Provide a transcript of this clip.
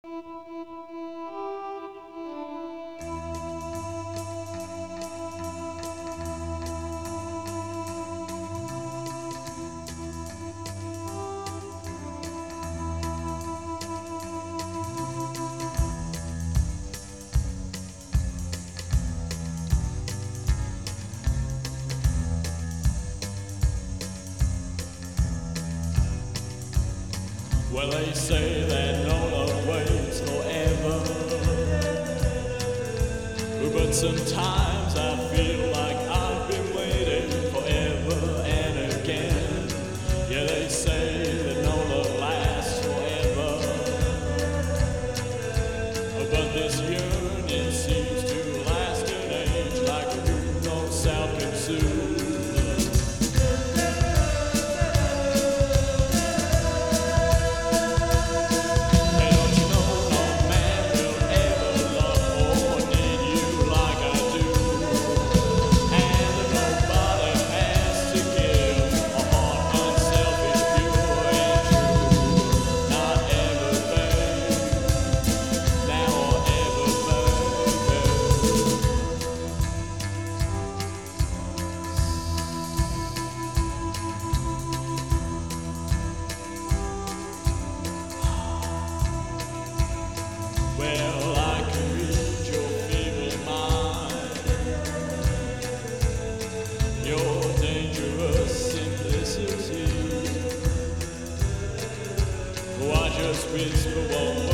Well, they say that no love waits forever, but sometimes I feel like I've been waiting forever and again. Yeah, they say that no love lasts forever, but this yearning seems to last an age like a room no south can soothe. Well, I can read your feeble mind, your dangerous simplicity. Oh, I just whisper one